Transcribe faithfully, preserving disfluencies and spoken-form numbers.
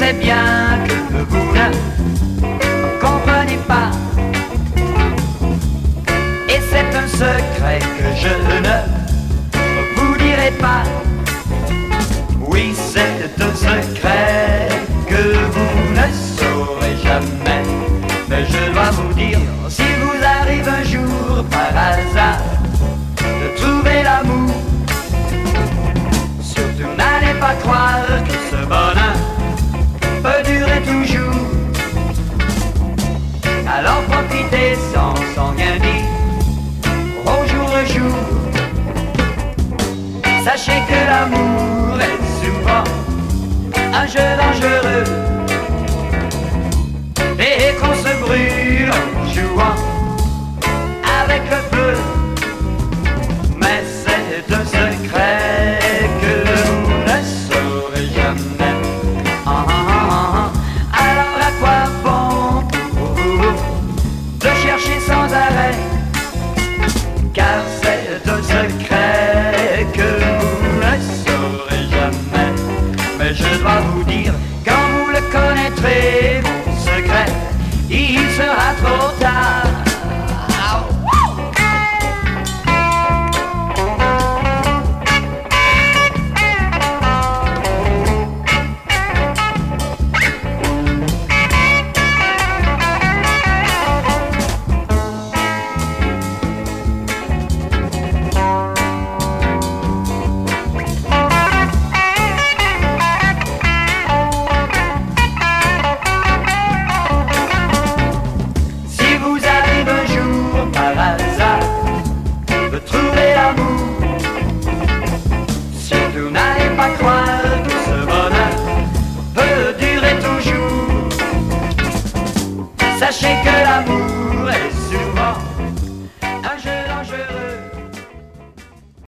sais bien que vous ne comprenez pas. Et c'est un secret que je ne vous dirai pas. Oui, c'est un secret que vous ne saurez jamais. Mais je dois vous dire, si vous arrive un jour par hasard de trouver l'amour, surtout n'allez pas croire que ce bonheur peut durer toujours. Alors profitez sans, sans rien dire, au jour le jour. Sachez que l'amour est souvent un jeu dangereux, et qu'on se brûle en jouant avec le feu. Mais c'est un secret que vous ne saurez jamais. Ah, ah, ah, ah. Alors à quoi bon pour vous de chercher sans arrêt? Car c'est un secret que vous ne saurez jamais. Mais je dois vous dire, quand vous le connaîtrez, mon secret, il sera trop tard.